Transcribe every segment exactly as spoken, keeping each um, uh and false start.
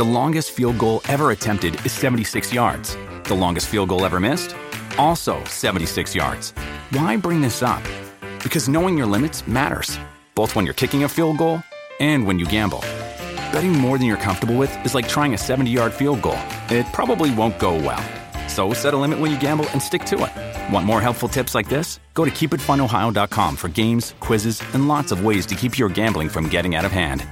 The longest field goal ever attempted is seventy-six yards. The longest field goal ever missed? Also seventy-six yards. Why bring this up? Because knowing your limits matters, both when you're kicking a field goal and when you gamble. Betting more than you're comfortable with is like trying a seventy-yard field goal. It probably won't go well. So set a limit when you gamble and stick to it. Want more helpful tips like this? Go to keep it fun ohio dot com for games, quizzes, and lots of ways to keep your gambling from getting out of hand.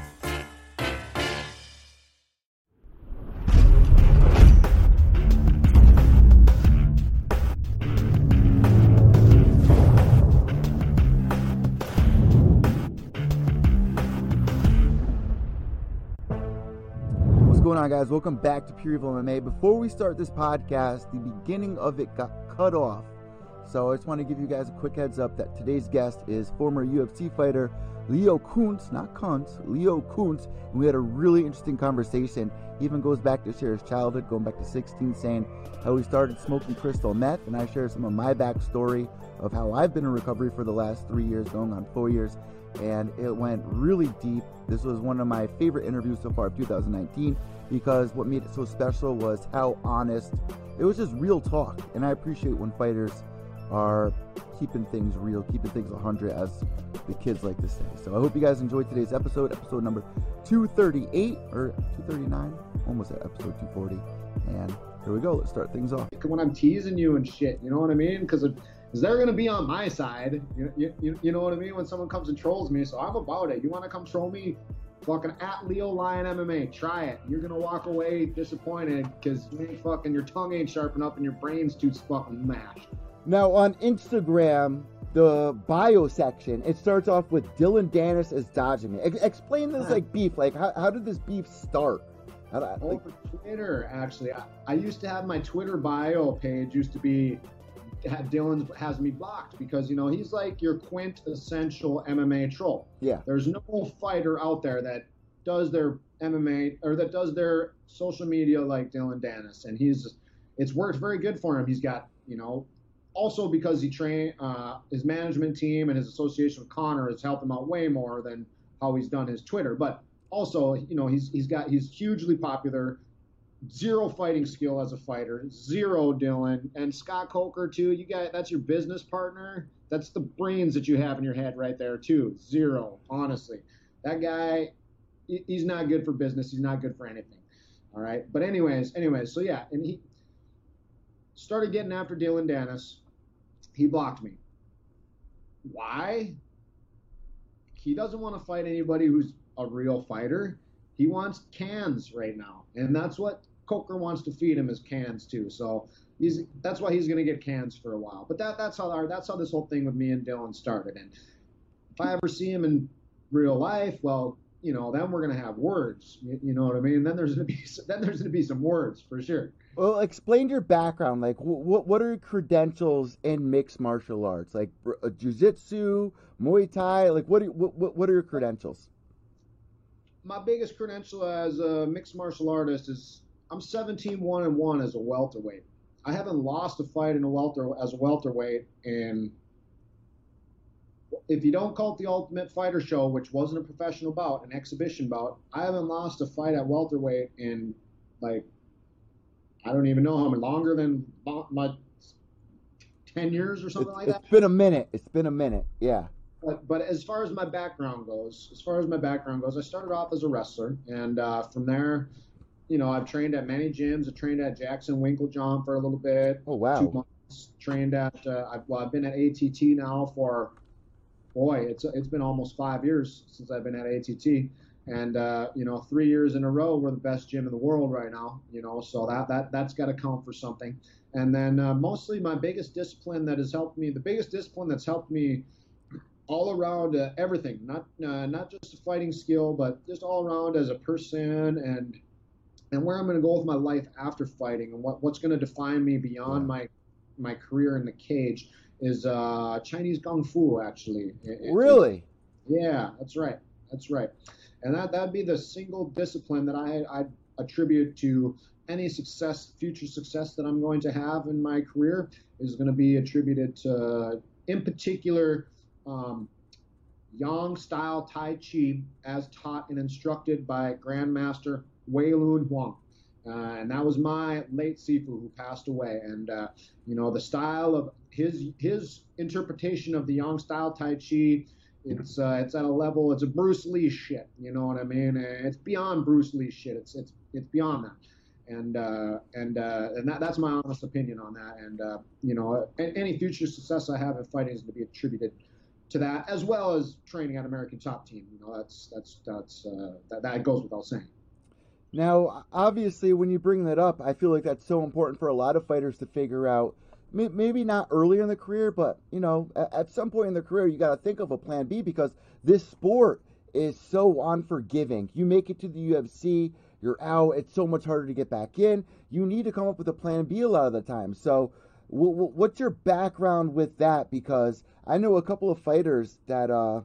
What's going on, guys? Welcome back to Pure Evil M M A. Before we start this podcast, the beginning of it got cut off, so I just want to give you guys a quick heads up that today's guest is former U F C fighter Leo Kuntz, not Kuntz, Leo Kuntz, and we had a really interesting conversation. He even goes back to share his childhood, going back to sixteen, saying how he started smoking crystal meth, and I share some of my backstory of how I've been in recovery for the last three years, going on four years, and it went really deep. This was one of my favorite interviews so far of two thousand nineteen, because what made it so special was how honest, it was just real talk, and I appreciate when fighters are keeping things real, keeping things one hundred, as the kids like to say. So I hope you guys enjoyed today's episode, episode number two thirty-eight, or two thirty-nine, almost at episode two forty, and here we go, let's start things off. When I'm teasing you and shit, you know what I mean? Because they're going to be on my side, you, you, you know what I mean, when someone comes and trolls me, so I'm about it. You want to come troll me? Fucking at Leo Lion M M A, try it. You're gonna walk away disappointed because you ain't fucking, your tongue ain't sharp enough and your brain's too fucking mashed. Now on Instagram, the bio section, it starts off with Dylan Dennis is dodging it. Ex- explain this like beef. Like how how did this beef start? How, like... Over Twitter, actually. I, I used to have my Twitter bio page used to be. Dylan has me blocked because, you know, he's like your quintessential M M A troll. Yeah. There's no fighter out there that does their M M A or that does their social media like Dylan Dennis. And he's, it's worked very good for him. He's got, you know, also because he trained, uh, his management team and his association with Conor has helped him out way more than how he's done his Twitter. But also, you know, he's, he's got, he's hugely popular. Zero fighting skill as a fighter, zero Dylan, and Scott Coker too. You got, that's your business partner. That's the brains that you have in your head right there too. Zero, honestly. That guy, he's not good for business. He's not good for anything. All right. But anyways, anyways, so yeah, and he started getting after Dylan Dennis. He blocked me. Why? He doesn't want to fight anybody who's a real fighter. He wants cans right now, and that's what Coker wants to feed him, is cans too. So he's that's why he's going to get cans for a while. But that that's how our, that's how this whole thing with me and Dylan started. And if I ever see him in real life, well, you know, then we're going to have words. You, you know what I mean? Then there's going to be then there's going to be some words for sure. Well, explain your background. Like, what what are your credentials in mixed martial arts? Like uh, jiu-jitsu, Muay Thai. Like, what are, what what are your credentials? My biggest credential as a mixed martial artist is I'm seventeen one and one as a welterweight. I haven't lost a fight in a welter as a welterweight, and if you don't call it the Ultimate Fighter Show, which wasn't a professional bout, an exhibition bout, I haven't lost a fight at welterweight in, like, I don't even know how many, longer than my ten years or something it's, like it's that. It's been a minute. It's been a minute. Yeah. But, but as far as my background goes, as far as my background goes, I started off as a wrestler, and uh, from there, you know, I've trained at many gyms. I trained at Jackson Winklejohn for a little bit. Oh wow! Two months. Trained at, uh, I've, well, I've been at A T T now for, boy, it's it's been almost five years since I've been at A T T, and uh, you know, three years in a row, we're the best gym in the world right now. You know, so that that that's got to count for something. And then uh, mostly my biggest discipline that has helped me, the biggest discipline that's helped me all around uh, everything, not uh, not just a fighting skill, but just all around as a person, and and where I'm going to go with my life after fighting, and what, what's going to define me beyond my my career in the cage is uh, Chinese Kung Fu, actually. It, really? It, yeah, that's right. That's right. And that that'd be the single discipline that I I attribute to any success, future success that I'm going to have in my career is going to be attributed to, in particular, Um, Yang style Tai Chi as taught and instructed by Grandmaster Wei Lun Huang. Uh, and that was my late Sifu who passed away. And, uh, you know, the style of his his interpretation of the Yang style Tai Chi, it's uh, it's at a level, it's a Bruce Lee shit, you know what I mean? It's beyond Bruce Lee shit. It's it's it's beyond that. And uh, and uh, and that, that's my honest opinion on that. And, uh, you know, any future success I have in fighting is going to be attributed to that, as well as training at American Top Team. You know, that's that's that's uh, that, that goes without saying. Now, obviously, when you bring that up, I feel like that's so important for a lot of fighters to figure out. Maybe not earlier in the career, but, you know, at some point in their career, you got to think of a plan B, because this sport is so unforgiving. You make it to the U F C, you're out, it's so much harder to get back in. You need to come up with a plan B a lot of the time. So w- w- what's your background with that? Because I know a couple of fighters that, uh,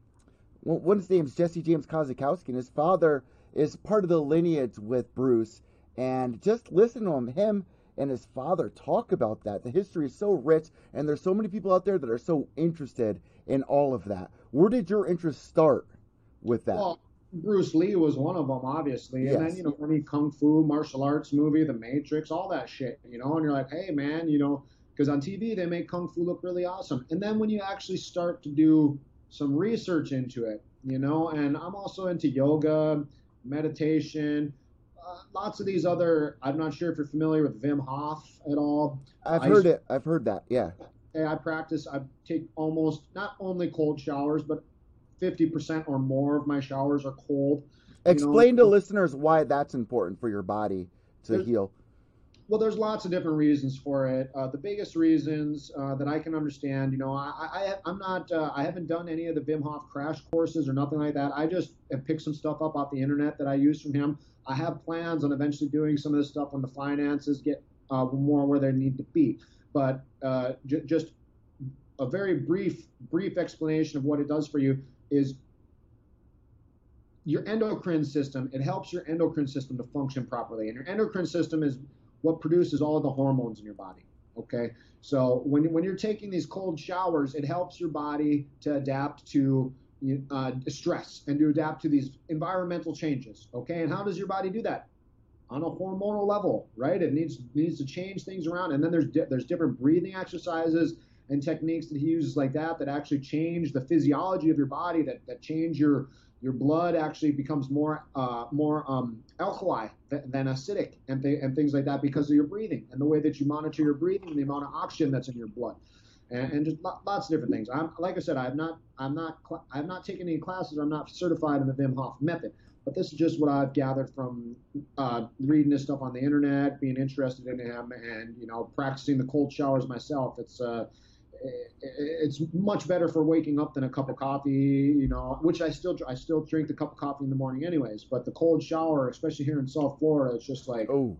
one of his name's Jesse James Kozakowski, and his father is part of the lineage with Bruce. And just listen to him, him and his father talk about that. The history is so rich, and there's so many people out there that are so interested in all of that. Where did your interest start with that? Well, Bruce Lee was one of them, obviously. And Yes. then, you know, any kung fu, martial arts movie, The Matrix, all that shit, you know, and you're like, hey, man, you know, because on T V they make kung fu look really awesome. And then when you actually start to do some research into it, you know, and I'm also into yoga, meditation, uh, lots of these other, I'm not sure if you're familiar with Wim Hof at all. I've I heard used- it. I've heard that, yeah. Hey, I practice, I take almost, not only cold showers, but fifty percent or more of my showers are cold. You Explain know, to listeners why that's important for your body to There's- heal. Well, there's lots of different reasons for it. Uh, the biggest reasons uh, that I can understand, you know, I, I, I'm not, uh, I haven't done any of the Wim Hof crash courses or nothing like that. I just have picked some stuff up off the internet that I use from him. I have plans on eventually doing some of this stuff when the finances get uh, more where they need to be. But uh, j- just a very brief, brief explanation of what it does for you is your endocrine system. It helps your endocrine system to function properly. And your endocrine system is what produces all of the hormones in your body. Okay, so when when you're taking these cold showers, it helps your body to adapt to uh, stress and to adapt to these environmental changes. Okay, and how does your body do that? On a hormonal level, right? It needs needs to change things around, and then there's di- there's different breathing exercises and techniques that he uses like that that actually change the physiology of your body, that that change your your blood actually becomes more uh, more um, alkali th- than acidic, and, th- and things like that, because of your breathing and the way that you monitor your breathing and the amount of oxygen that's in your blood, and, and just lots of different things. I'm like I said, I've not I'm not cl- I've not taken any classes. I'm not certified in the Wim Hof method, but this is just what I've gathered from uh, reading this stuff on the internet, being interested in him, and you know, practicing the cold showers myself. It's uh, it's much better for waking up than a cup of coffee, you know, which I still I still drink the cup of coffee in the morning anyways. But the cold shower, especially here in South Florida, it's just like, oh.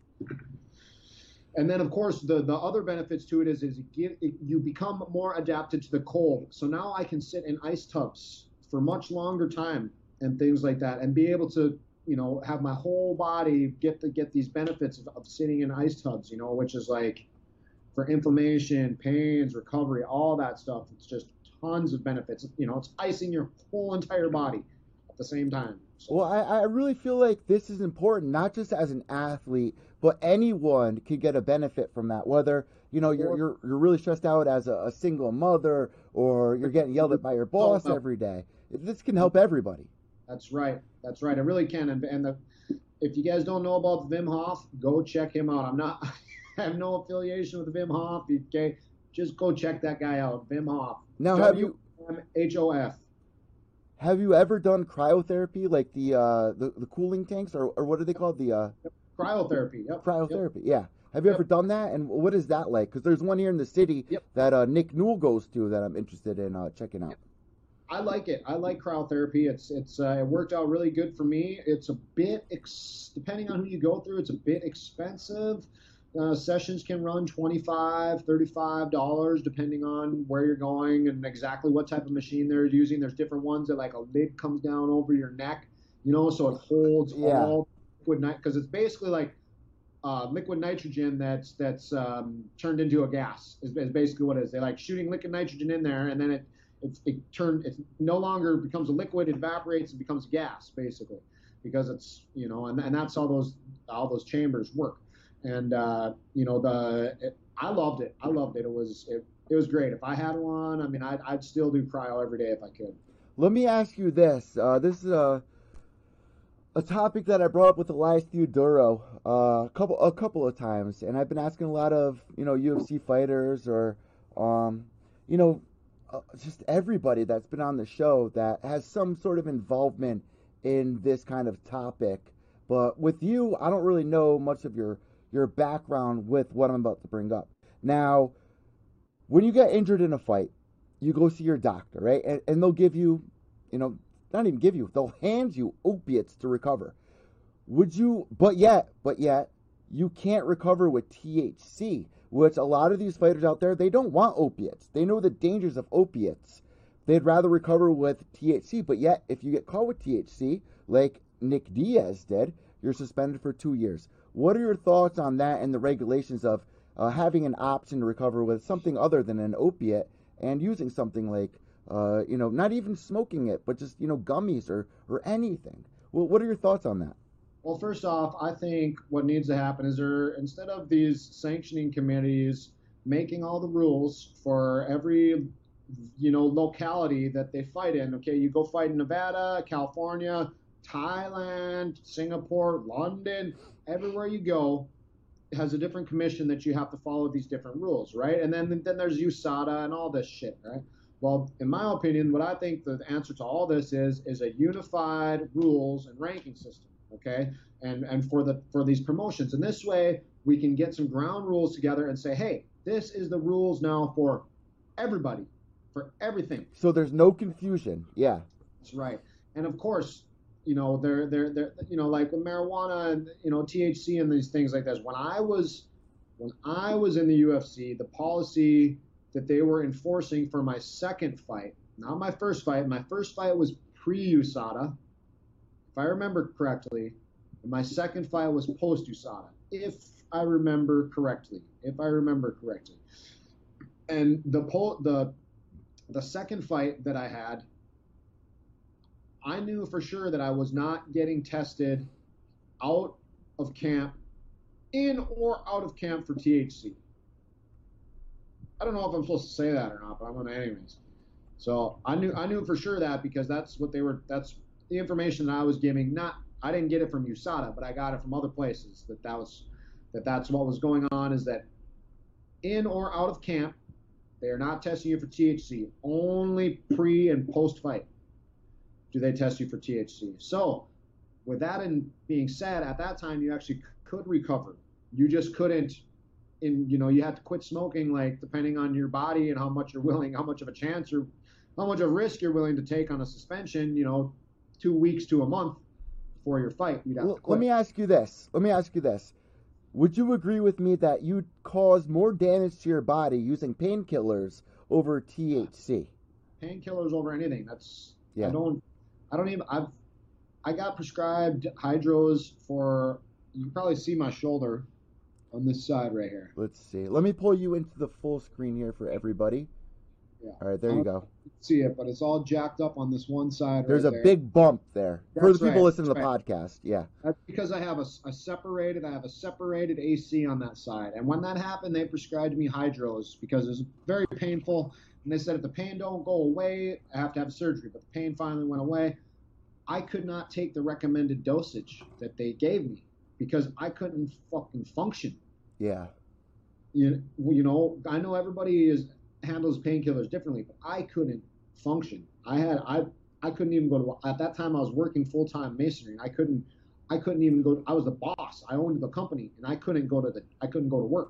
And then of course the the other benefits to it is is it give, it, you become more adapted to the cold. So now I can sit in ice tubs for much longer time and things like that, and be able to, you know, have my whole body get the get these benefits of, of sitting in ice tubs, you know, which is like, for inflammation, pains, recovery, all that stuff. It's just tons of benefits. You know, it's icing your whole entire body at the same time. So. Well, I, I really feel like this is important, not just as an athlete, but anyone could get a benefit from that. Whether, you know, you're you're, you're really stressed out as a, a single mother, or you're getting yelled at by your boss every day. This can help everybody. That's right. That's right. It really can. And, and the, if you guys don't know about Wim Hof, go check him out. I'm not... I have no affiliation with Wim Hof. Okay, just go check that guy out, Wim Hof. Now, have you W M H O F. Have you ever done cryotherapy, like the uh, the, the cooling tanks, or, or what are they called? The uh, cryotherapy. Yep. Cryotherapy. Yep. Yeah. Have you Yep. ever done that? And what is that like? Because there's one here in the city Yep. that uh, Nick Newell goes to that I'm interested in uh, checking out. Yep. I like it. I like cryotherapy. It's it's uh, it worked out really good for me. It's a bit ex- depending on who you go through. It's a bit expensive. Uh, sessions can run twenty-five dollars, thirty-five dollars depending on where you're going and exactly what type of machine they're using. There's different ones that like a lid comes down over your neck, you know, so it holds Yeah. all liquid nitrogen, because it's basically like uh, liquid nitrogen that's that's um, turned into a gas is, is basically what it is. They like shooting liquid nitrogen in there, and then it it, it turned it no longer becomes a liquid, it evaporates and becomes gas basically. because it's, you know, and, and that's how those all those chambers work. And uh, you know, the it, I loved it. I loved it. It was it, it was great. If I had one, I mean, I'd, I'd still do cryo every day if I could. Let me ask you this. Uh, this is a a topic that I brought up with Elias Theodorou uh, a couple a couple of times, and I've been asking a lot of, you know, U F C fighters or um, you know, uh, just everybody that's been on the show that has some sort of involvement in this kind of topic. But with you, I don't really know much of your your background with what I'm about to bring up. Now, when you get injured in a fight, you go see your doctor, right? And, and they'll give you, you know, not even give you, they'll hand you opiates to recover. Would you, but yet, but yet, you can't recover with T H C, which a lot of these fighters out there, they don't want opiates. They know the dangers of opiates. They'd rather recover with T H C, but yet, if you get caught with T H C, like Nick Diaz did, you're suspended for two years. What are your thoughts on that and the regulations of uh, having an option to recover with something other than an opiate and using something like, uh, you know, not even smoking it, but just, you know, gummies or, or anything? Well, what are your thoughts on that? Well, first off, I think what needs to happen is there, instead of these sanctioning committees making all the rules for every, you know, locality that they fight in. Okay, you go fight in Nevada, California, Thailand, Singapore, London, everywhere you go has a different commission that you have to follow these different rules, right? And then then there's U S A D A and all this shit, right? Well, in my opinion, what I think the answer to all this is is a unified rules and ranking system, okay? And and for the for these promotions, and this way we can get some ground rules together and say, hey, this is the rules now for everybody, for everything. So there's no confusion. Yeah, that's right. And of course, you know, they're they're they're you know, like with marijuana and, you know, T H C and these things like this. When I was when I was in the U F C, the policy that they were enforcing for my second fight, not my first fight. My first fight was pre-U S A D A, if I remember correctly. My second fight was post-U S A D A, if I remember correctly. If I remember correctly. And the po- the the second fight that I had, I knew for sure that I was not getting tested out of camp, in or out of camp for T H C. I don't know if I'm supposed to say that or not, but I'm going to anyways. So I knew I knew for sure that because that's what they were. That's the information that I was giving. Not I didn't get it from U S A D A, but I got it from other places. That that was that that's what was going on. Is that in or out of camp, they are not testing you for T H C. Only pre and post fight do they test you for T H C. So with that in being said, at that time you actually could recover. You just couldn't. In, you know, you had to quit smoking, like, depending on your body and how much you're willing, how much of a chance or how much of a risk you're willing to take on a suspension, you know, two weeks to a month before your fight, you'd have well, to quit. Let me ask you this. Let me ask you this. Would you agree with me that you'd cause more damage to your body using painkillers over T H C? Painkillers over anything. That's, yeah. I don't, I don't even, I've, I got prescribed hydros for, you can probably see my shoulder on this side right here. Let's see. Let me pull you into the full screen here for everybody. Yeah. All right, there you go. See it, but it's all jacked up on this one side. There's right a there. big bump there. That's for the people right. listening That's to the right. podcast, yeah. That's because I have a, a separated, I have a separated A C on that side. And when that happened, they prescribed me hydros because it was very painful. And they said if the pain don't go away, I have to have surgery. But the pain finally went away. I could not take the recommended dosage that they gave me because I couldn't fucking function. Yeah. You, you know, I know everybody is handles painkillers differently, but I couldn't function. I had I I couldn't even go to at that time I was working full time masonry. I couldn't I couldn't even go. I was the boss. I owned the company, and I couldn't go to the I couldn't go to work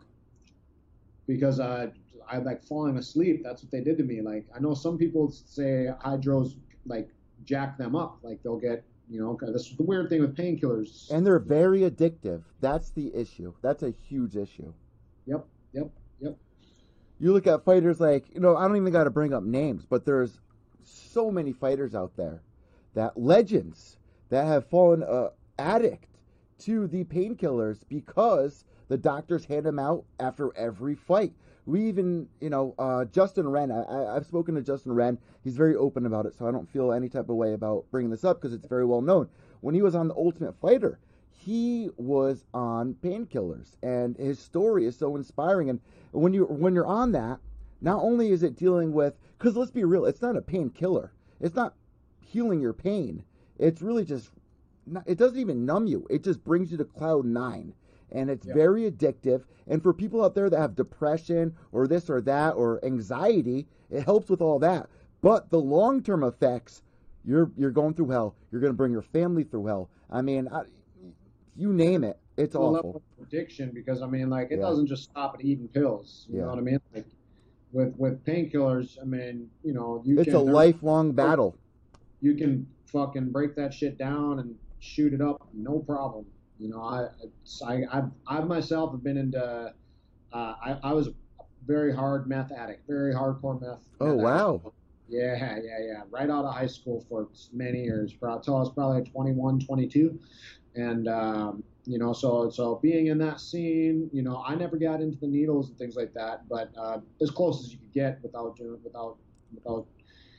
because I I like falling asleep. That's what they did to me. Like I know some people say hydros like jack them up. Like they'll get. You know, this is the weird thing with painkillers. And they're very addictive. That's the issue. That's a huge issue. Yep, yep, yep. You look at fighters like, you know, I don't even got to bring up names, but there's so many fighters out there, that legends, that have fallen uh, addict to the painkillers because the doctors hand them out after every fight. We even, you know, uh, Justin Wren, I, I've spoken to Justin Wren. He's very open about it, so I don't feel any type of way about bringing this up because it's very well known. when he was on The Ultimate Fighter, he was on painkillers, and his story is so inspiring. And when you when you're on that, not only is it dealing with, because let's be real, it's not a painkiller. It's not healing your pain. It's really just, not, it doesn't even numb you. It just brings you to cloud nine. And it's yeah. very addictive. And for people out there that have depression or this or that or anxiety, it helps with all that. But the long-term effects, you're you're going through hell. You're going to bring your family through hell. I mean, I, you name it, it's the awful. Level of addiction, because I mean, like, it yeah. doesn't just stop at eating pills. You yeah. know what I mean? Like, with with painkillers, I mean, you know, you it's can, a lifelong battle. You can fucking break that shit down and shoot it up, no problem. You know, I I I've, I myself have been into. Uh, I I was a very hard meth addict, very hardcore meth. Oh meth wow. Addict. Yeah, yeah, yeah. Right out of high school for many years, until I was probably twenty-one, twenty-two, and um, you know, so so being in that scene, you know, I never got into the needles and things like that, but uh, as close as you could get without doing without without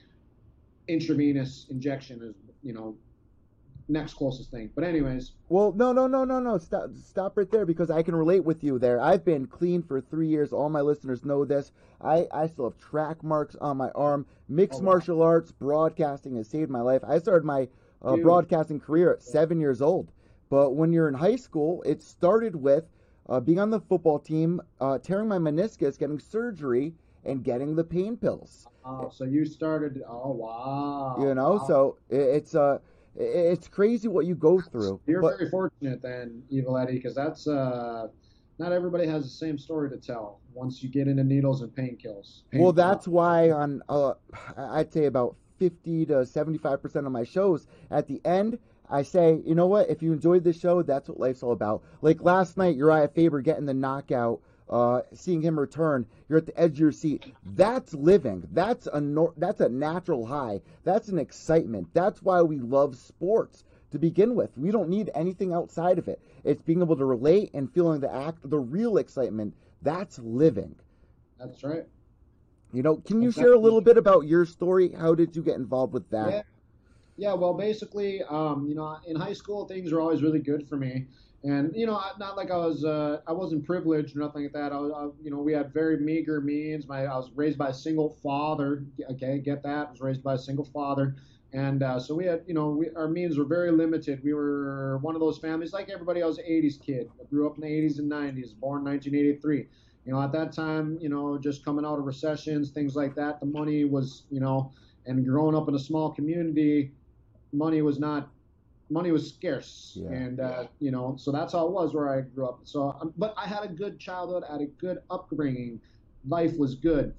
intravenous injection is, you know, next closest thing. But anyways. Well, no, no, no, no, no. Stop, stop right there, because I can relate with you there. I've been clean for three years. All my listeners know this. I, I still have track marks on my arm. Mixed oh, wow. martial arts, broadcasting has saved my life. I started my uh, broadcasting career at seven years old. But when you're in high school, it started with uh, being on the football team, uh, tearing my meniscus, getting surgery, and getting the pain pills. Oh, so you started, oh, wow. You know, wow. so it, it's uh, it's crazy what you go through. You're but, very fortunate then, Evil Eddie, because that's, uh, not everybody has the same story to tell once you get into needles and painkillers. Pain well, that's pills. why on, uh, I'd say about fifty to seventy-five percent of my shows, at the end, I say, you know what, if you enjoyed this show, that's what life's all about. Like last night, Uriah Faber getting the knockout, uh, seeing him return, you're at the edge of your seat. That's living. That's a nor- that's a natural high. That's an excitement. That's why we love sports to begin with. We don't need anything outside of it. It's being able to relate and feeling the act, the real excitement. That's living. That's right. You know, can you That's share a little bit about your story? How did you get involved with that? Yeah. Yeah, well, basically, um, you know, in high school, things were always really good for me. And, you know, not like I was, uh, I wasn't privileged or nothing like that. I was, I, you know, we had very meager means. My, I was raised by a single father. Okay, get that? I was raised by a single father. And uh, so we had, you know, we, our means were very limited. We were one of those families, like everybody else, eighties kid. I grew up in the eighties and nineties, born in nineteen eighty-three. You know, at that time, you know, just coming out of recessions, things like that, the money was, you know, and growing up in a small community, money was not, money was scarce. Yeah. And, uh, you know, so that's how it was where I grew up. So, um, but I had a good childhood, I had a good upbringing. Life was good.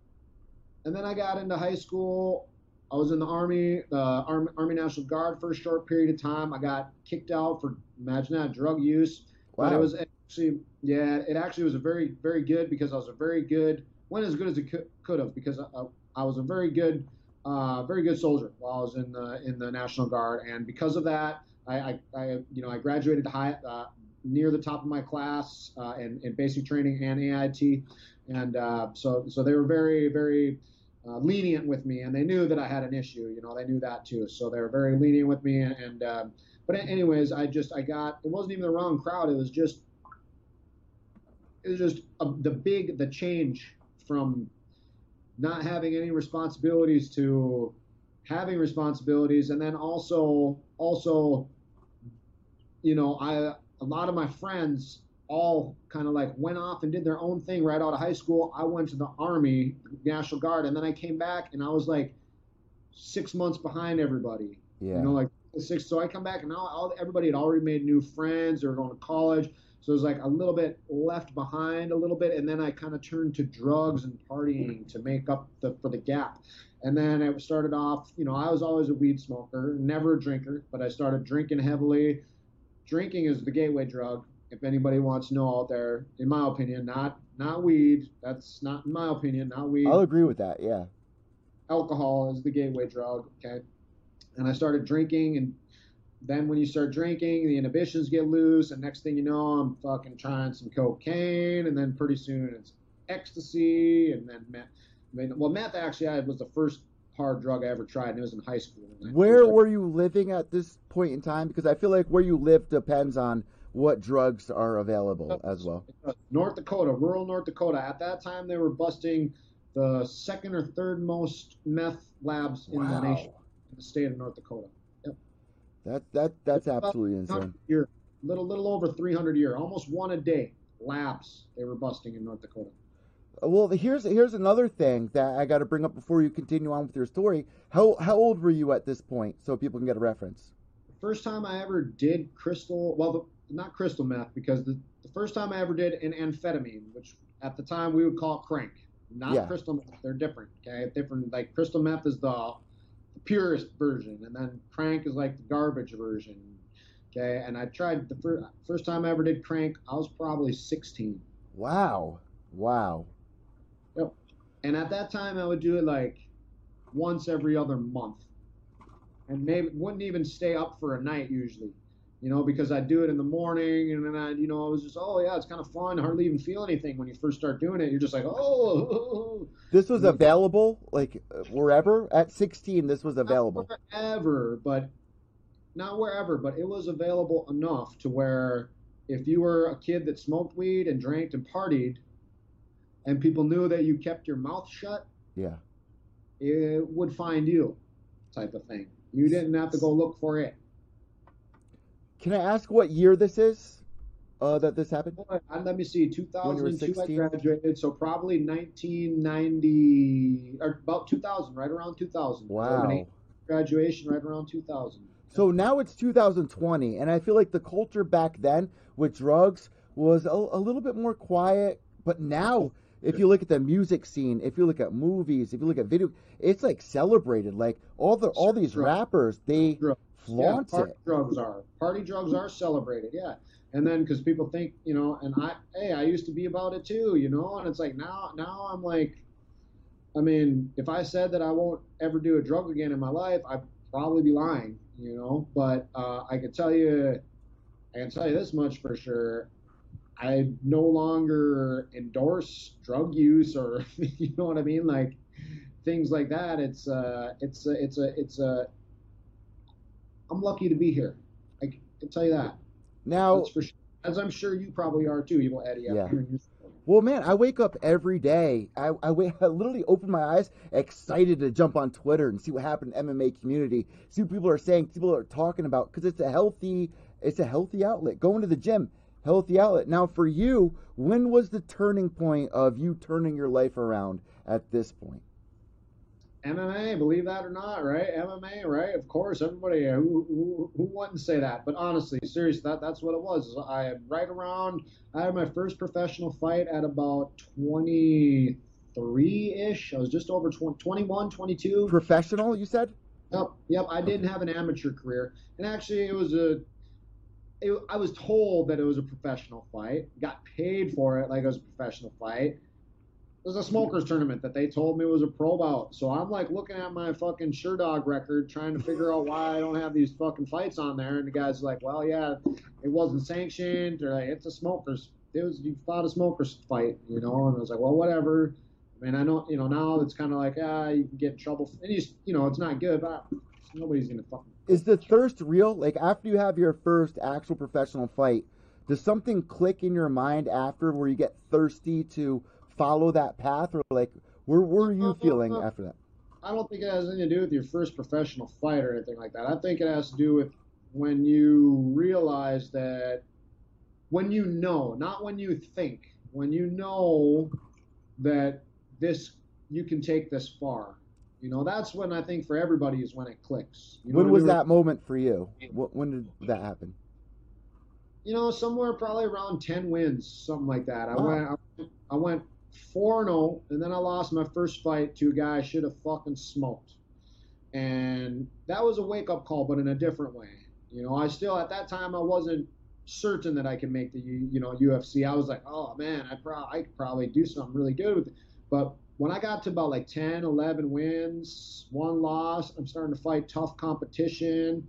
And then I got into high school. I was in the Army, the uh, Army, Army National Guard for a short period of time. I got kicked out for, imagine that, drug use. Wow. But it was actually, yeah, it actually was a very, very good, because I was a very good, went as good as it could, could have, because I, I was a very good, uh, very good soldier while I was in the in the National Guard, and because of that, I, I, I you know, I graduated high, uh, near the top of my class uh, in, in basic training and A I T, and uh, so so they were very, very uh, lenient with me, and they knew that I had an issue. You know, they knew that too, so they were very lenient with me, and. and uh, But anyways, I just, I got, it wasn't even the wrong crowd. It was just, it was just a, the big, the change from not having any responsibilities to having responsibilities. And then also, also, you know, I, a lot of my friends all kind of like went off and did their own thing right out of high school. I went to the Army, National Guard, and then I came back and I was like six months behind everybody. Yeah. You know, like, Six, so I come back and now all, everybody had already made new friends. They were going to college. So it was like a little bit left behind a little bit. And then I kind of turned to drugs and partying to make up the, for the gap. And then it started off, you know, I was always a weed smoker, never a drinker, but I started drinking heavily. Drinking is the gateway drug. If anybody wants to know out there, in my opinion, not, not weed. That's not, in my opinion, not weed. I'll agree with that. Yeah. Alcohol is the gateway drug. Okay. And I started drinking, and then when you start drinking, the inhibitions get loose, and next thing you know, I'm fucking trying some cocaine, and then pretty soon it's ecstasy, and then meth. I mean, well, meth actually I was the first hard drug I ever tried, and it was in high school. Where were you living at this point in time? Because I feel like where you live depends on what drugs are available as well. North Dakota, rural North Dakota. At that time, they were busting the second or third most meth labs in Wow. the nation, in the state of North Dakota. Yep. That that that's About absolutely insane. Year, little little over three hundred a year, almost one a day. Labs they were busting in North Dakota. Well, here's here's another thing that I got to bring up before you continue on with your story. How how old were you at this point, so people can get a reference? The first time I ever did crystal, well, the, not crystal meth, because the, the first time I ever did an amphetamine, which at the time we would call crank, not Yeah. crystal meth. They're different. Okay, different. Like crystal meth is the, the purest version, and then crank is like the garbage version. Okay, and I tried the first first time I ever did crank. I was probably sixteen. Wow, wow. Yep. And at that time, I would do it like once every other month, and maybe wouldn't even stay up for a night usually, you know, because I'd do it in the morning, and then I, you know, I was just, oh yeah, it's kind of fun. Hardly even feel anything when you first start doing it. You're just like, oh. This was available like wherever at sixteen. This was available. Not wherever, but not wherever, but it was available enough to where if you were a kid that smoked weed and drank and partied, and people knew that you kept your mouth shut, Yeah. it would find you, type of thing. You didn't have to go look for it. Can I ask what year this is uh, that this happened? Uh, Let me see, two thousand two I sixteen? graduated, so probably nineteen ninety, or about two thousand, right around two thousand. Wow. Graduation right around two thousand. So now it's two thousand twenty, and I feel like the culture back then with drugs was a, a little bit more quiet. But now, if you look at the music scene, if you look at movies, if you look at video, it's like celebrated. Like all the all these Drugs. rappers, they Drugs. flaunt yeah, party it. drugs are. Party drugs are celebrated, yeah. And then because people think, you know, and I, hey, I used to be about it too, you know, and it's like now, now I'm like, I mean, if I said that I won't ever do a drug again in my life, I'd probably be lying, you know. But uh, I can tell you, I can tell you this much for sure. I no longer endorse drug use, or you know what I mean, like things like that. It's uh, it's a, it's a, it's a. I'm lucky to be here. I can tell you that. Now, That's for sure. As I'm sure you probably are too, Evil Eddie. Yeah. After hearing your story. well, man, I wake up every day. I I, wake, I literally open my eyes, excited to jump on Twitter and see what happened in the M M A community. See what people are saying, people are talking about, because it's a healthy, it's a healthy outlet. Going to the gym, healthy outlet. Now, for you, when was the turning point of you turning your life around at this point? M M A, believe that or not, right? M M A, right? Of course, everybody uh, who who, who wouldn't say that. But honestly, seriously, that that's what it was. I had right around. I had my first professional fight at about twenty-three-ish. I was just over twenty, twenty-one, twenty-two. Professional, you said? Yep, yep. I didn't have an amateur career, and actually, it was a. It, I was told that it was a professional fight. Got paid for it like it was a professional fight. It was a smokers tournament that they told me was a pro bout. So I'm like looking at my fucking Sherdog record, trying to figure out why I don't have these fucking fights on there. And the guy's like, well, yeah, it wasn't sanctioned. Or like, it's a smokers. It was, you fought a smokers fight, you know? And I was like, well, whatever. I mean, I know, you know, now it's kind of like, ah, you can get in trouble. And you, you know, it's not good, but nobody's going to fucking. Is the thirst real? Like, after you have your first actual professional fight, does something click in your mind after where you get thirsty to follow that path? Or like, where, where are you feeling after that? I don't think it has anything to do with your first professional fight or anything like that. I think it has to do with when you realize that, when you know, not when you think, when you know that this, you can take this far. You know, that's when I think for everybody is when it clicks. You know When what I was mean? that moment for you? Wh- When did that happen? You know, somewhere probably around ten wins, something like that. I Wow. went, I, I went four and oh, and then I lost my first fight to a guy I should have fucking smoked. And that was a wake-up call, but in a different way. You know, I still, at that time, I wasn't certain that I could make the, you know, U F C. I was like, oh, man, I, pro- I could probably do something really good with it. But when I got to about like ten, eleven wins, one loss, I'm starting to fight tough competition.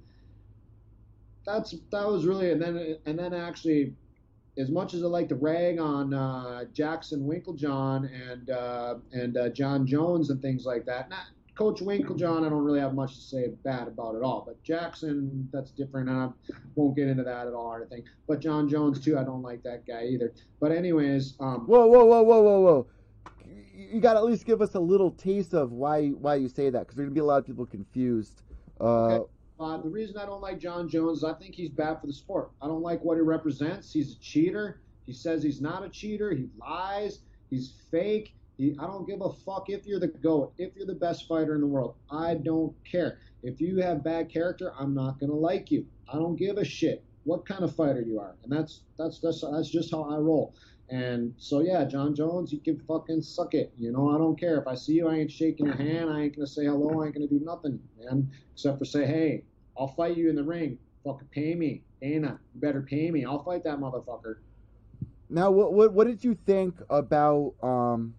That's that was really, and then and then actually, as much as I like to rag on uh, Jackson Winklejohn and uh, and uh, John Jones and things like that, not Coach Winklejohn, I don't really have much to say bad about at all. But Jackson, that's different, and I won't get into that at all or anything. But John Jones, too, I don't like that guy either. But anyways. Um, whoa, whoa, whoa, whoa, whoa, whoa. You got to at least give us a little taste of why why you say that, because there's going to be a lot of people confused. Uh, okay. uh, the reason I don't like John Jones is I think he's bad for the sport. I don't like what he represents. He's a cheater. He says he's not a cheater. He lies. He's fake. He, I don't give a fuck if you're the GOAT, if you're the best fighter in the world. I don't care. If you have bad character, I'm not going to like you. I don't give a shit what kind of fighter you are. And that's that's that's that's just how I roll. And so, yeah, John Jones, you can fucking suck it. You know, I don't care. If I see you, I ain't shaking your hand. I ain't going to say hello. I ain't going to do nothing, man, except for say, hey, I'll fight you in the ring. Fucking pay me. Dana, you better pay me. I'll fight that motherfucker. Now, what what, what did you think about, um,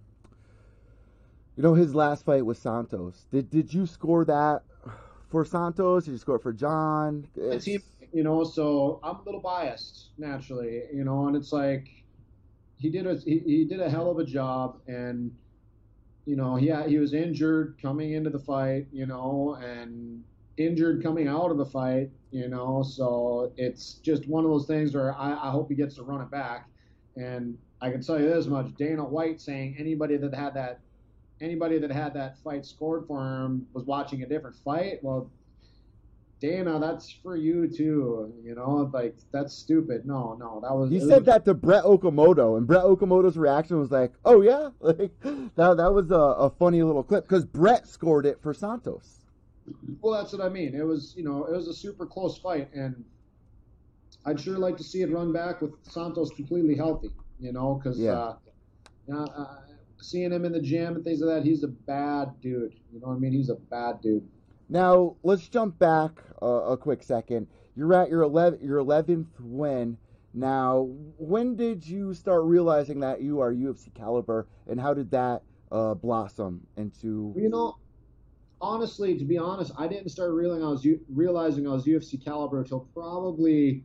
you know, his last fight with Santos? Did did you score that for Santos? Did you score it for John? Team, you know, so I'm a little biased, naturally, you know, and it's like, He did a he, he did a hell of a job, and you know he he was injured coming into the fight, you know, and injured coming out of the fight, you know. So it's just one of those things where I, I hope he gets to run it back. And I can tell you this much: Dana White saying anybody that had that anybody that had that fight scored for him was watching a different fight. Well, Dana, that's for you too. You know, like that's stupid. No, no, that was. He said was, that to Brett Okamoto, and Brett Okamoto's reaction was like, "Oh yeah," like that. That was a, a funny little clip because Brett scored it for Santos. Well, that's what I mean. It was, you know, it was a super close fight, and I'd sure like to see it run back with Santos completely healthy. You know, because yeah. uh, you know, uh, seeing him in the gym and things like that, he's a bad dude. You know what I mean? He's a bad dude. Now, let's jump back uh, a quick second. You're at your eleventh, your eleventh win. Now, when did you start realizing that you are U F C caliber, and how did that uh, blossom into... You know, honestly, to be honest, I didn't start realizing I was, U- realizing I was U F C caliber until probably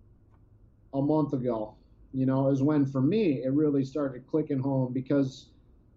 a month ago. You know, is when, for me, it really started clicking home, because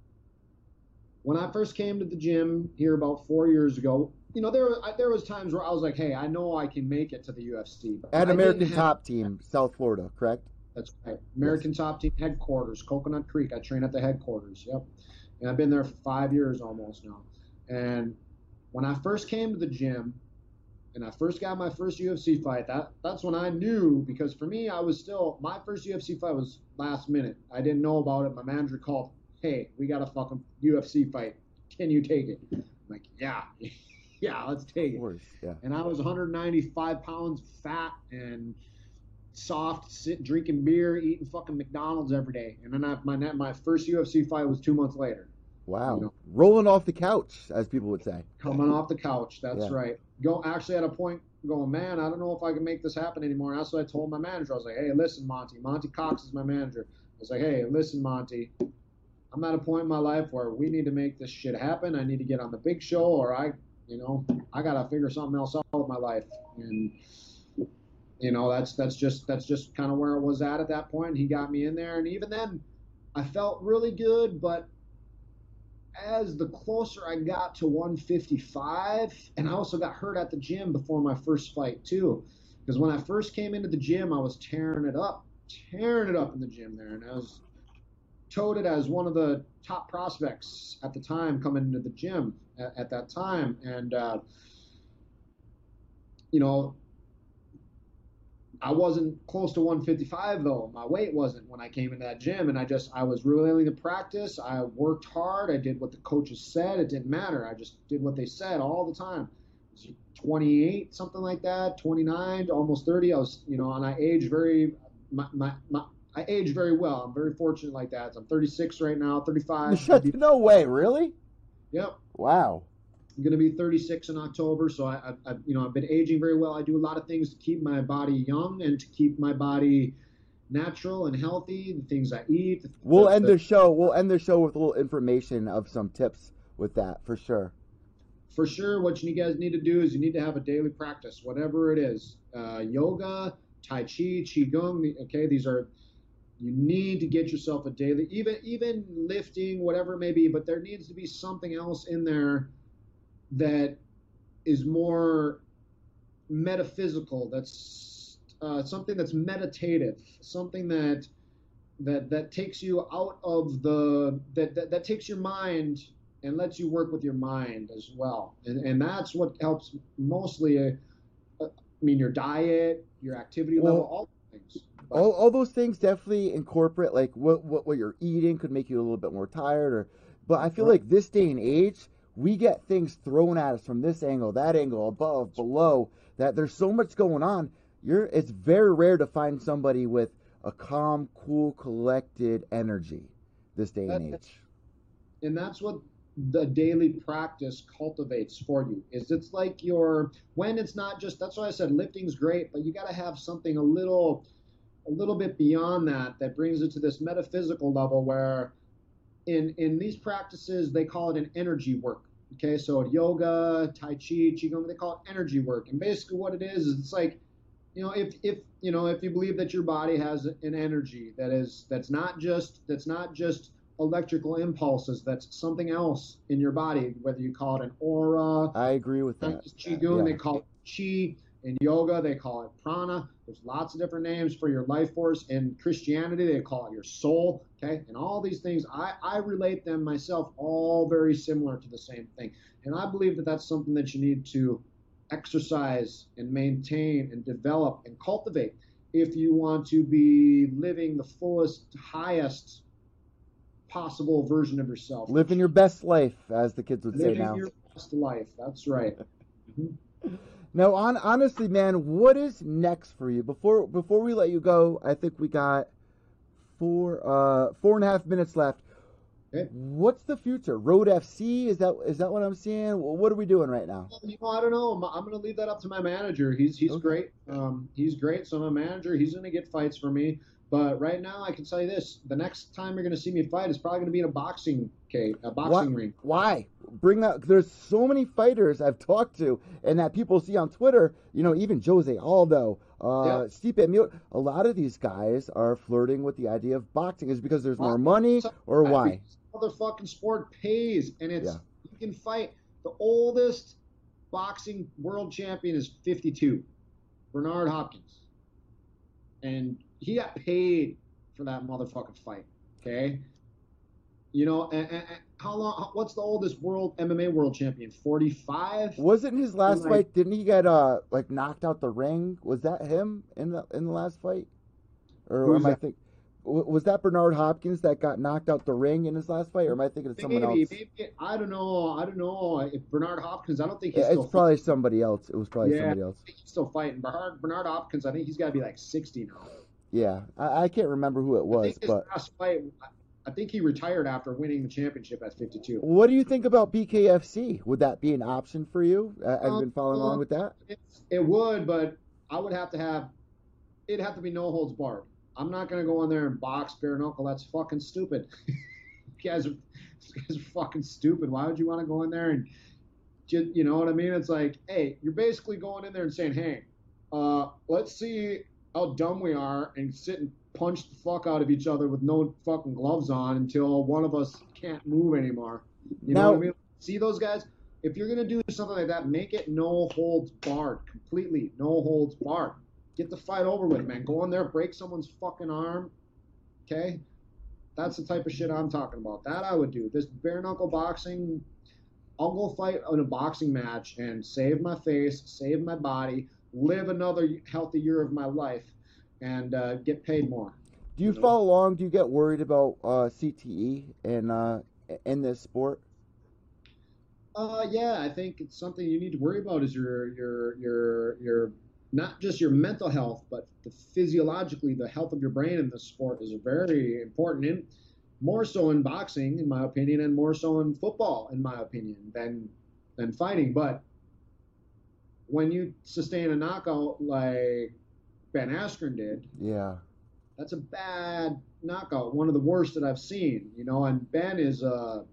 when I first came to the gym here about four years ago, you know, there there was times where I was like, hey, I know I can make it to the U F C. At American have... Top Team, South Florida, correct? That's right. American yes. Top Team headquarters, Coconut Creek. I train at the headquarters, yep. And I've been there for five years almost now. And when I first came to the gym and I first got my first U F C fight, that that's when I knew, because for me, I was still, my first U F C fight was last minute. I didn't know about it. My manager called, hey, we got a fucking U F C fight. Can you take it? I'm like, yeah. Yeah, let's take it. Yeah. And I was one hundred ninety-five pounds fat and soft, sitting drinking beer, eating fucking McDonald's every day. And then I, my my first U F C fight was two months later. Wow. You know? Rolling off the couch, as people would say. Coming off the couch, that's yeah. right. Go actually at a point going, man, I don't know if I can make this happen anymore. And that's what I told my manager. I was like, hey, listen, Monty. Monty Cox is my manager. I was like, hey, listen, Monty. I'm at a point in my life where we need to make this shit happen. I need to get on the big show, or I... You know, I gotta figure something else out with my life, and you know that's that's just that's just kind of where it was at at that point. He got me in there, and even then, I felt really good. But as the closer I got to one fifty-five, and I also got hurt at the gym before my first fight too, because when I first came into the gym, I was tearing it up, tearing it up in the gym there, and I was touted as one of the top prospects at the time coming into the gym at, at that time. And, uh, you know, I wasn't close to one fifty-five though. My weight wasn't when I came into that gym. And I just, I was really willing to practice. I worked hard. I did what the coaches said. It didn't matter. I just did what they said all the time. twenty-eight, something like that, twenty-nine, almost thirty. I was, you know, and I aged very, my, my, my I age very well. I'm very fortunate like that. I'm thirty-six right now, thirty-five. No way, really? Yep. Wow. I'm going to be thirty-six in October, so I, I, I, you know, I've been aging very well. I do a lot of things to keep my body young and to keep my body natural and healthy. The things I eat. The, we'll the, end the, the show. We'll end the show with a little information of some tips with that for sure. For sure, what you guys need to do is you need to have a daily practice, whatever it is. Uh, yoga, Tai Chi, Qigong. Okay, these are. You need to get yourself a daily, even even lifting, whatever it may be, but there needs to be something else in there that is more metaphysical. That's uh, something that's meditative, something that that that takes you out of the that, that that takes your mind and lets you work with your mind as well. And and that's what helps mostly. Uh, I mean, your diet, your activity Well, level, all things. But, all, all those things definitely incorporate like what, what what you're eating could make you a little bit more tired, or but I feel right. like this day and age we get things thrown at us from this angle, that angle, above, below, that there's so much going on. You're it's very rare to find somebody with a calm, cool, collected energy this day and That, age. and that's what the daily practice cultivates for you. Is it's like your when it's not just that's why I said lifting's great, but you got to have something a little a little bit beyond that that brings it to this metaphysical level where in in these practices they call it an energy work. Okay, so yoga, tai chi, qigong, they call it energy work. And basically what it is is it's like, you know, if if you know if you believe that your body has an energy that is that's not just that's not just electrical impulses, that's something else in your body, whether you call it an aura. I agree with that. Qigong, Yeah. they call it chi. In yoga, they call it prana. There's lots of different names for your life force. In Christianity, they call it your soul. Okay, and all these things, I, I relate them myself, all very similar to the same thing. And I believe that that's something that you need to exercise and maintain and develop and cultivate if you want to be living the fullest, highest possible version of yourself. Living your best life, as the kids would say Living now. your best life. That's right. Now, on, honestly, man, what is next for you? Before before we let you go, I think we got four uh four and a half minutes left. Okay. What's the future? Road F C? Is that is that what I'm seeing? What are we doing right now? You know, I don't know. I'm, I'm going to leave that up to my manager. He's he's Okay. great. Um, he's great. So my manager, he's going to get fights for me. But right now, I can tell you this: the next time you're going to see me fight is probably going to be in a boxing cage, a boxing Why? ring. Why? Bring that. There's so many fighters I've talked to and that people see on Twitter. You know, even Jose Aldo, uh, Yep. Stipe Miocic. A lot of these guys are flirting with the idea of boxing. Is it because there's more Well, money, so- or why? Motherfucking sport pays, and it's Yeah. you can fight. The oldest boxing world champion is fifty-two, Bernard Hopkins, and he got paid for that motherfucking fight. Okay, you know, and, and, and how long? What's the oldest world M M A world champion? forty-five. Wasn't his last like- fight? Didn't he get uh like knocked out the ring? Was that him in the in the last fight? Or Who's am I that? think w- was that Bernard Hopkins that got knocked out the ring in his last fight? Or am I thinking of someone Maybe, else? maybe I don't know. I don't know. If Bernard Hopkins, I don't think he's Yeah, still it's probably somebody else. It was probably Yeah. somebody else. I think he's still fighting. Bernard Bernard Hopkins, I think he's got to be like sixty now. Yeah, I, I can't remember who it I was, think his but last fight, I think he retired after winning the championship at fifty-two. what do you think about B K F C? Would that be an option for you? Uh, have you been following Uh, along with that? It's, it would, but I would have to have, it'd have to be no holds barred. I'm not going to go in there and box bare knuckle. That's fucking stupid. you, guys are, you guys are fucking stupid. Why would you want to go in there and, ju- you know what I mean? It's like, hey, you're basically going in there and saying, hey, uh, let's see how dumb we are and sit and punch the fuck out of each other with no fucking gloves on until one of us can't move anymore. You know Now- what I mean? See those guys? If you're gonna do something like that, make it no holds barred, completely no holds barred. Get the fight over with, man. Go in there, break someone's fucking arm. Okay, that's the type of shit I'm talking about. That I would do. This bare knuckle boxing, I'll go fight in a boxing match and save my face, save my body, live another healthy year of my life, and uh, get paid more. Do you know? follow along? Do you get worried about uh, C T E in uh, in this sport? Uh, yeah, I think it's something you need to worry about is your your your your not just your mental health, but the physiologically the health of your brain in this sport is very important. In more so in boxing, in my opinion, and more so in football, in my opinion, than than fighting. But when you sustain a knockout like Ben Askren did, Yeah. that's a bad knockout, one of the worst that I've seen. You know, and Ben is a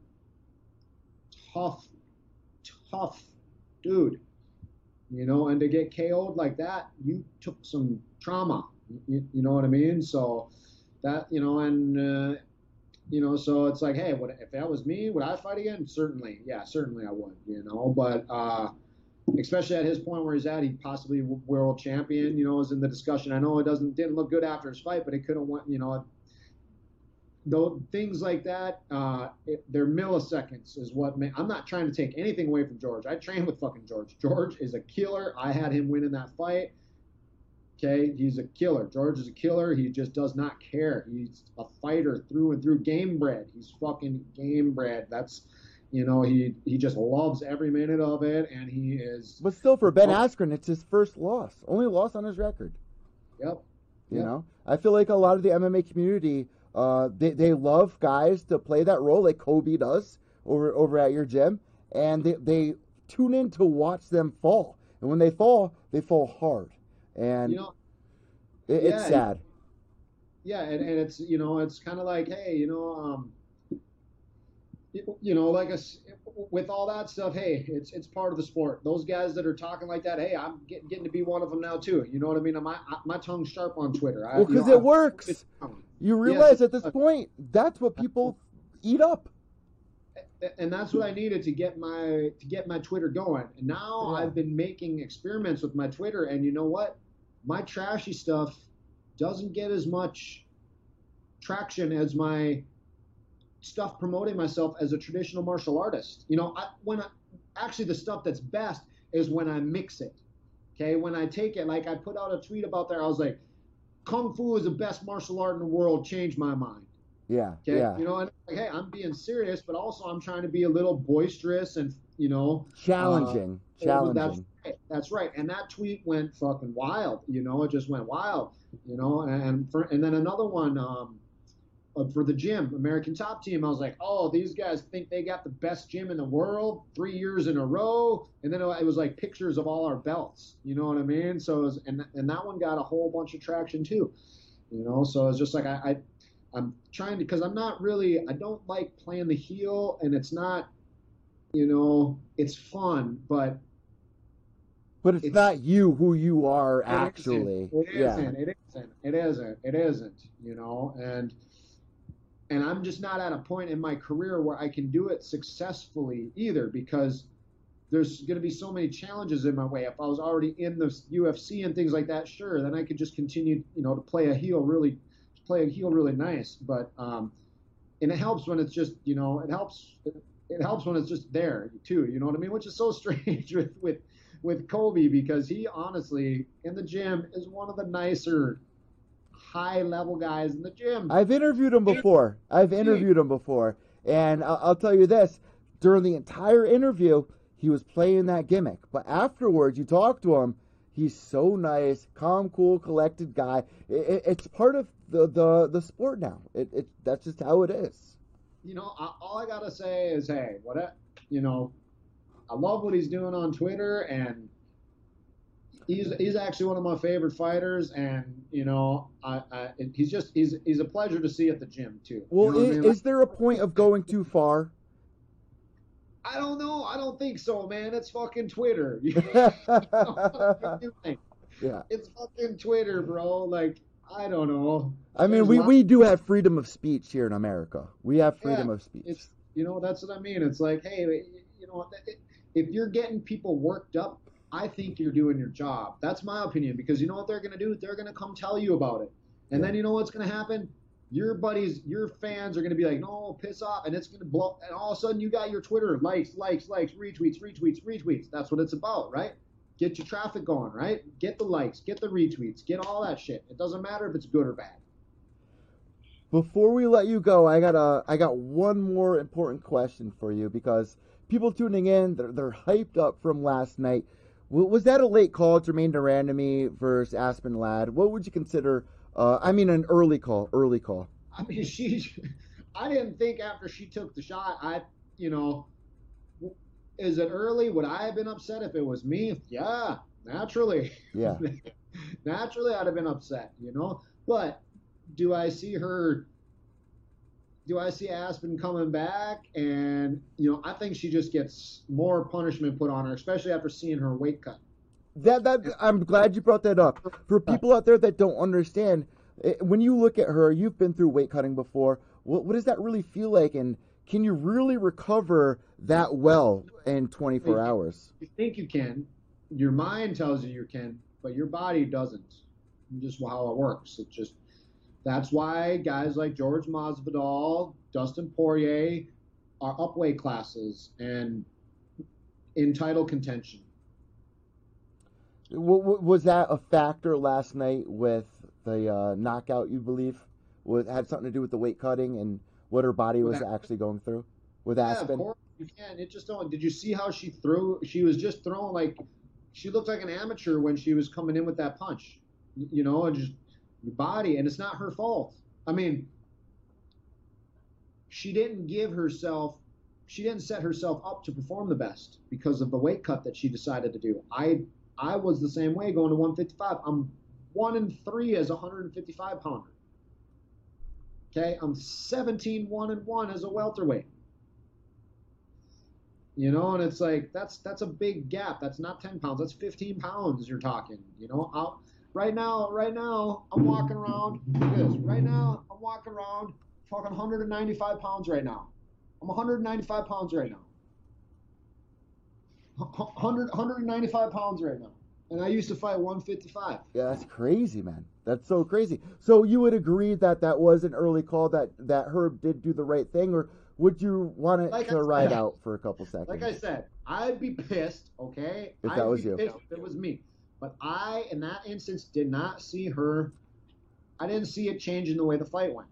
tough, tough dude. You know, and to get K O'd like that, you took some trauma. You, you know what I mean? So that, you know, and uh, you know, so it's like, hey, what, if that was me, would I fight again? Certainly. Yeah, certainly I would, you know, but, uh, especially at his point where he's at, he possibly world champion, you know, is in the discussion. I know it doesn't, didn't look good after his fight, but it could have went, you know, though things like that, uh, it, they're milliseconds is what may, I'm not trying to take anything away from George. I trained with fucking George. George is a killer. I had him win in that fight. Okay, he's a killer. George is a killer. He just does not care. He's a fighter through and through. Game bred. He's fucking game bred. That's, you know, he he just loves every minute of it, and he is. But still, for Ben Askren, it's his first loss. Only loss on his record. Yep. You yep. know, I feel like a lot of the M M A community, uh, they they love guys to play that role, like Kobe does over over at your gym, and they they tune in to watch them fall. And when they fall, they fall hard. And you know, it, yeah, it's sad. Yeah, and, and it's, you know, it's kind of like, hey, you know, um, you know, like a, with all that stuff, hey, it's it's part of the sport. Those guys that are talking like that, hey, I'm getting, getting to be one of them now too. You know what I mean? My my tongue's sharp on Twitter. I, well, because you know, it works. You realize yes, at this point, that's what people eat up. And that's what I needed to get my to get my Twitter going. And now yeah. I've been making experiments with my Twitter, and you know what? My trashy stuff doesn't get as much traction as my stuff promoting myself as a traditional martial artist. You know, I, when I, actually the stuff that's best is when I mix it. Okay, when I take it, like I put out a tweet about there, I was like, Kung Fu is the best martial art in the world. Changed my mind. Yeah. Okay. Yeah. You know, and like, hey, I'm being serious, but also I'm trying to be a little boisterous and, you know, challenging. Uh, challenging. That's right. That's right. And that tweet went fucking wild. You know, it just went wild. You know, and for, and then another one um, for the gym, American Top Team. I was like, oh, these guys think they got the best gym in the world three years in a row. And then it was like pictures of all our belts. You know what I mean? So it was, and and that one got a whole bunch of traction too. You know, so it's just like I. I I'm trying to, because I'm not really, I don't like playing the heel, and it's not, you know, it's fun, but. But it's, it's not you who you are it actually. Isn't, it yeah. isn't, it isn't, it isn't, it isn't, you know, and, and I'm just not at a point in my career where I can do it successfully either, because there's going to be so many challenges in my way. If I was already in the U F C and things like that, sure, then I could just continue, you know, to play a heel really play a heel really nice, but um and it helps when it's just, you know, it helps it, it helps when it's just there too, you know what I mean, which is so strange with with with Kobe, because he honestly in the gym is one of the nicer high level guys in the gym. I've interviewed him before I've interviewed him before and I'll, I'll tell you this, during the entire interview he was playing that gimmick, but afterwards you talk to him, he's so nice, calm, cool, collected guy. It, it, it's part of the, the, the sport now. It, it that's just how it is. You know, I, all I gotta say is, hey, what a, you know, I love what he's doing on Twitter, and he's he's actually one of my favorite fighters, and you know, I, I he's just he's he's a pleasure to see at the gym too. Well, you know is, I mean? like, is there a point of going too far? I don't know. I don't think so, man. It's fucking Twitter. You know, what you think? Yeah. It's fucking Twitter, bro. Like, I don't know. I mean, we, we do have freedom of speech here in America. We have freedom yeah, of speech. It's, you know, that's what I mean. It's like, hey, you know, if you're getting people worked up, I think you're doing your job. That's my opinion, because you know what they're going to do? They're going to come tell you about it. And yeah. then you know what's going to happen? Your buddies, your fans are going to be like, no, piss off, and it's going to blow. And all of a sudden, you got your Twitter likes, likes, likes, retweets, retweets, retweets. That's what it's about, right? Get your traffic going, right? Get the likes, get the retweets, get all that shit. It doesn't matter if it's good or bad. Before we let you go, I got a, I got one more important question for you, because people tuning in, they're, they're hyped up from last night. Was that a late call, Germaine de Randamie versus Aspen Ladd? What would you consider? Uh, I mean, an early call, early call. I mean, she, I didn't think after she took the shot, I, you know, is it early? Would I have been upset if it was me? Yeah, naturally. Yeah. Naturally, I'd have been upset, you know. But do I see her, do I see Aspen coming back? And, you know, I think she just gets more punishment put on her, especially after seeing her weight cut. That that I'm glad you brought that up. For people out there that don't understand, when you look at her, you've been through weight cutting before. what, what does that really feel like? And can you really recover that well in twenty-four hours? You think you can. Your mind tells you you can, but your body doesn't. Just how it works. It just, that's why guys like George Masvidal, Dustin Poirier are up weight classes and in title contention. Was that a factor last night with the uh, knockout, you believe? Was, had something to do with the weight cutting and what her body was yeah. actually going through with yeah, Aspen? Of course you can. It just don't. Did you see how she threw? She was just throwing like, she looked like an amateur when she was coming in with that punch. You know, and just your body, and it's not her fault. I mean, she didn't give herself, she didn't set herself up to perform the best because of the weight cut that she decided to do. I I was the same way going to one fifty-five. I'm one and three as a one hundred fifty-five pounder. Okay, I'm seventeen one and one as a welterweight. You know, and it's like that's that's a big gap. That's not ten pounds. That's fifteen pounds. You're talking. You know, I'll, right now, right now, I'm walking around. Look at this. Right now, I'm walking around talking one hundred ninety-five pounds right now. I'm one hundred ninety-five pounds right now. one hundred, one hundred ninety-five pounds right now. And I used to fight one fifty-five. Yeah, that's crazy, man. That's so crazy. So you would agree that that was an early call, that, that Herb did do the right thing, or would you want it like to I ride said, out for a couple seconds? Like I said, I'd be pissed, okay? If I'd that was be you. pissed if it was me. But I, in that instance, did not see her. I didn't see it changing the way the fight went.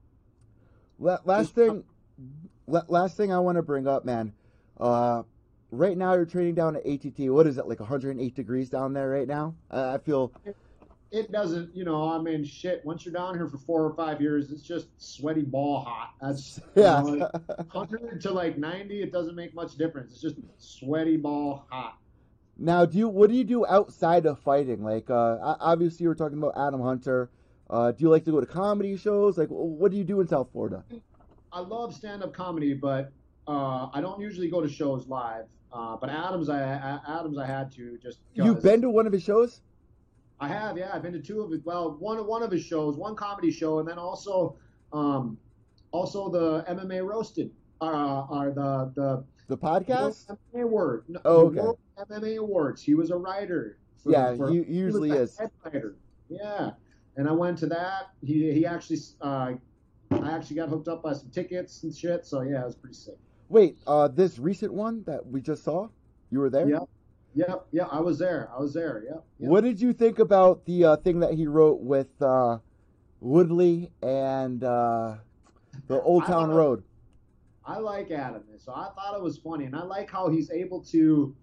Last Just, thing, last thing I want to bring up, man. Uh, right now you're training down at A T T. What is it, like one hundred eight degrees down there right now? Uh, I feel. It doesn't, you know, I mean, shit, once you're down here for four or five years, it's just sweaty ball hot. That's, yeah. You know, like one hundred to like ninety, it doesn't make much difference. It's just sweaty ball hot. Now, do you, what do you do outside of fighting? Like, uh, obviously you were talking about Adam Hunter. Uh, do you like to go to comedy shows? Like, what do you do in South Florida? I love stand-up comedy, but uh, I don't usually go to shows live. Uh, but Adams, I, I Adams, I had to just. You've been to one of his shows? I have, yeah. I've been to two of his. Well, one one of his shows, one comedy show, and then also, um, also the M M A Roasted, uh, or the the the podcast M M A Award. No, oh, okay. World M M A Awards. He was a writer. For, yeah, for, he usually he is. Head writer. Yeah, and I went to that. He he actually, uh, I actually got hooked up by some tickets and shit. So yeah, it was pretty sick. Wait, uh, this recent one that we just saw, you were there? Yeah. Yeah, yeah, I was there. I was there. Yeah. Yep. What did you think about the uh, thing that he wrote with uh, Woodley and uh, the Old Town I, Road? I like Adam, so I thought it was funny, and I like how he's able to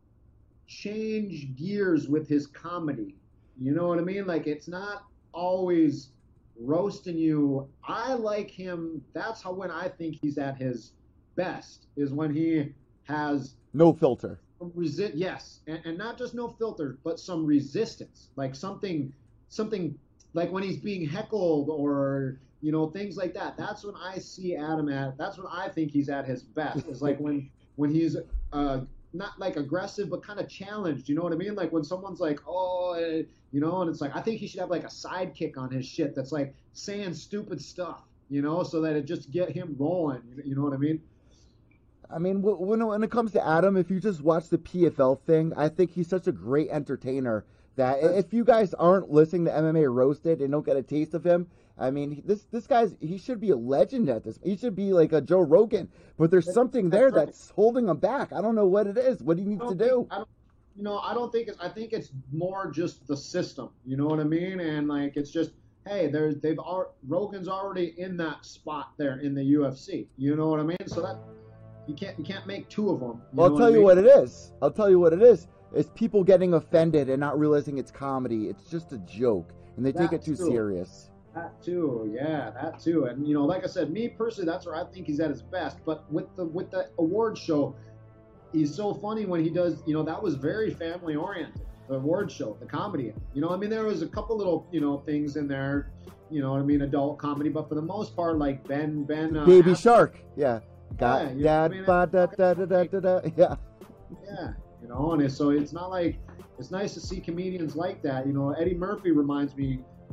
change gears with his comedy. You know what I mean? Like, it's not always roasting you. I like him. That's how when I think he's at his best is when he has no filter. Resi- yes, and, and not just no filter, but some resistance, like something, something like when he's being heckled or you know things like that. That's when I see Adam at. That's when I think he's at his best. Is like when when he's uh not like aggressive, but kind of challenged. You know what I mean? Like when someone's like, oh, uh, you know, and it's like I think he should have like a sidekick on his shit that's like saying stupid stuff, you know, so that it just get him rolling. You, you know what I mean? I mean, when, when it comes to Adam, if you just watch the P F L thing, I think he's such a great entertainer that if you guys aren't listening to M M A Roasted and don't get a taste of him, I mean, this this guy's, he should be a legend at this. He should be like a Joe Rogan, but there's something there that's holding him back. I don't know what it is. What do you need to do? I don't, you know, I don't think it's, I think it's more just the system. You know what I mean? And like, it's just, hey, there's, they've, Rogan's already in that spot there in the U F C. You know what I mean? So that, You can't you can't make two of them. Well, I'll tell you what it is. I'll tell you what it is. It's people getting offended and not realizing it's comedy. It's just a joke, and they take it too serious. That too, yeah, that too. And you know, like I said, me personally, that's where I think he's at his best. But with the with the award show, he's so funny when he does. You know, that was very family oriented. The award show, the comedy. You know, I mean, there was a couple little you know things in there. You know what I mean, adult comedy, but for the most part, like Ben Ben. Uh, Baby Shark, yeah. Got yeah, da, ba, da, da, da, da, da, da, yeah. Yeah, you know, and it's, so it's not like it's nice to see comedians like that. You know, Eddie Murphy reminds me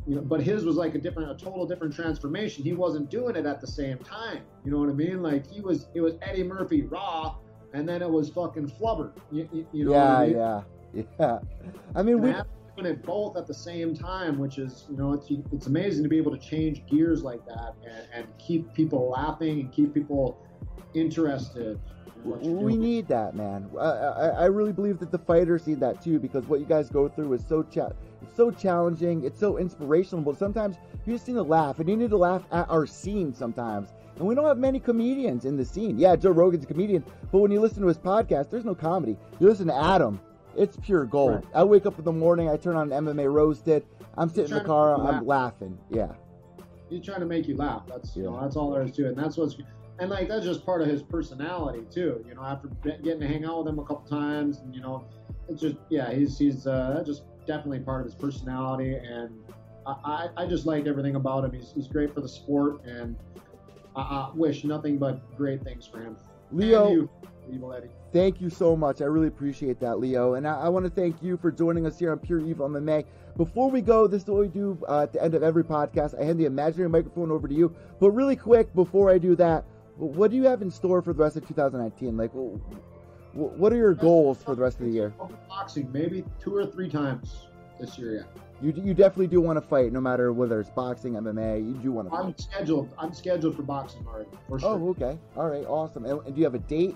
you know, but his was like a different, a total different transformation. He wasn't doing it at the same time. You know what I mean? Like he was, it was Eddie Murphy raw, and then it was fucking Flubber. You, you, you know yeah, what I mean? yeah, yeah. I mean, and we doing it both at the same time, which is, you know, it's it's amazing to be able to change gears like that and, and keep people laughing and keep people interested. We need that, man. I, I I really believe that the fighters need that too, because what you guys go through is so cha- it's so challenging, it's so inspirational, but sometimes you just need to laugh, and you need to laugh at our scene sometimes. And we don't have many comedians in the scene. Yeah, Joe Rogan's a comedian, but when you listen to his podcast, there's no comedy. You listen to Adam, it's pure gold. Right. I wake up in the morning, I turn on M M A Roasted, I'm sitting in the car, I'm laugh. laughing. Yeah. He's trying to make you laugh. That's you yeah. know, that's all there is to it. And that's what's and like that's just part of his personality too. You know, after getting to hang out with him a couple times, and you know, it's just yeah, he's he's uh, that's just definitely part of his personality, and I, I, I just like everything about him. He's he's great for the sport, and I, I wish nothing but great things for him. Leo, and you, Evil Eddie. Thank you so much. I really appreciate that, Leo. And I, I want to thank you for joining us here on Pure Evil M M A. Before we go, this is what we do uh, at the end of every podcast. I hand the imaginary microphone over to you. But really quick, before I do that, what do you have in store for the rest of two thousand nineteen? Like, what are your goals for the rest of the year? Boxing, maybe two or three times this year, yeah. You you definitely do want to fight, no matter whether it's boxing, M M A. You do want to fight. I'm scheduled. I'm scheduled for boxing already, for sure. Oh, okay. All right, awesome. And, and do you have a date?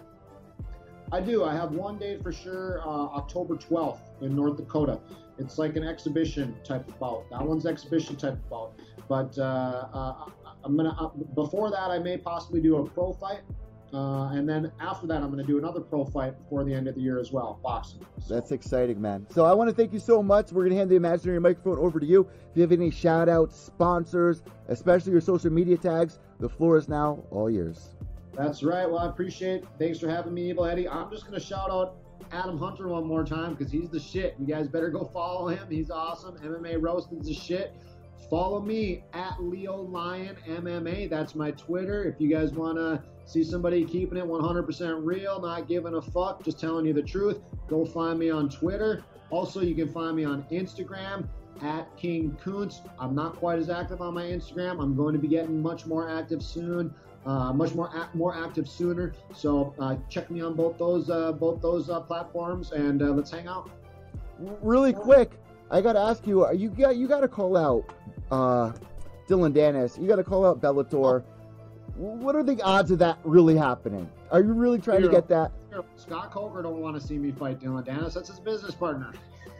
I do. I have one date for sure, uh, October twelfth in North Dakota. It's like an exhibition type of bout. That one's exhibition type of bout. But uh, uh, I'm gonna uh, before that I may possibly do a pro fight, uh, and then after that I'm gonna do another pro fight before the end of the year as well, boxing. So. That's exciting, man. So I want to thank you so much. We're gonna hand the imaginary microphone over to you. If you have any shout outs, sponsors, especially your social media tags, the floor is now all yours. That's right. Well, I appreciate it. Thanks for having me, Evil Eddie. I'm just gonna shout out Adam Hunter one more time because he's the shit. You guys better go follow him. He's awesome. M M A Roasted's the shit. Follow me at Leo Lion M M A. That's my Twitter. If you guys want to see somebody keeping it one hundred percent real, not giving a fuck, just telling you the truth, go find me on Twitter. Also, you can find me on Instagram at King Kuntz. I'm not quite as active on my Instagram. I'm going to be getting much more active soon. Uh, much more a- more active sooner. So uh, check me on both those uh, both those uh, platforms, and uh, let's hang out. Really quick, I gotta ask you. You got you gotta call out uh, Dillon Danis. You gotta call out Bellator. What are the odds of that really happening? Are you really trying Zero. to get that? Zero. Scott Coker don't want to see me fight Dillon Danis. That's his business partner.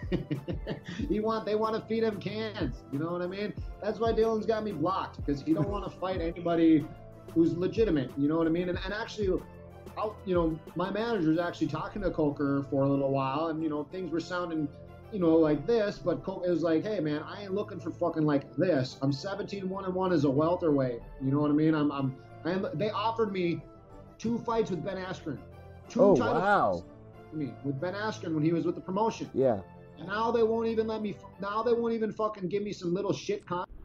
he want they want to feed him cans. You know what I mean? That's why Dillon's got me blocked, because he don't want to fight anybody who's legitimate, you know what I mean? And, and actually, I'll, you know, my manager's actually talking to Coker for a little while, and, you know, things were sounding, you know, like this, but Coker was like, hey, man, I ain't looking for fucking like this. I'm seventeen one and one as a welterweight, you know what I mean? I'm, I'm, I'm they offered me two fights with Ben Askren. Two oh, title wow. fights with me, with Ben Askren when he was with the promotion. Yeah. And now they won't even let me, now they won't even fucking give me some little shit con.